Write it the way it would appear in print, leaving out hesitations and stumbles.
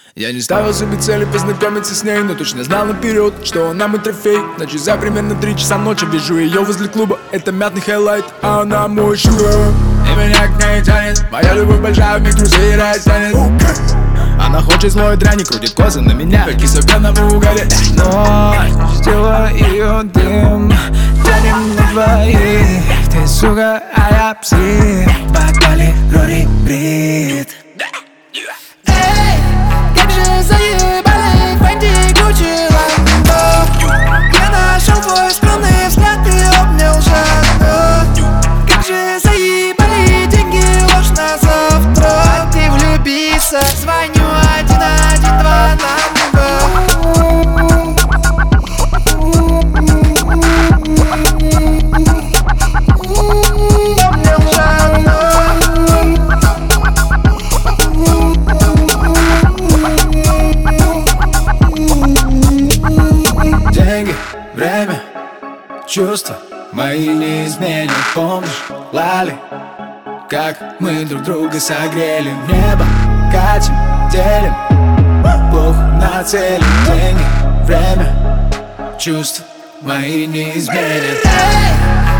Я не ставил себе цели познакомиться с ней, но точно знал наперед, что она мой трофей. Ночью за примерно 3 часа ночи вижу ее возле клуба. Это мятный хайлайт, а она мой шугар. И меня к ней тянет, моя любовь большая, в миг друзей растянет. Она хочет злой дрянь, крутит козы на меня, как киса в пьяном угаре. Ночь, сделала ее дым, тянем на двоих. Ты сука, а я псих, погнали, Рори Брит. Эй, как же заебали Фэнди, Гуччи, Ламбо. Я нашел твой скромный взгляд и обнял жадно. Как же заебали деньги, ложь на завтра. А ты влюбиться, звоню 112 Деньги, время, чувства мои не изменят. Помнишь, Лали, как мы друг друга согрели? В небо катим, делим, Бог нацелен. Деньги, время, чувства мои не изменят.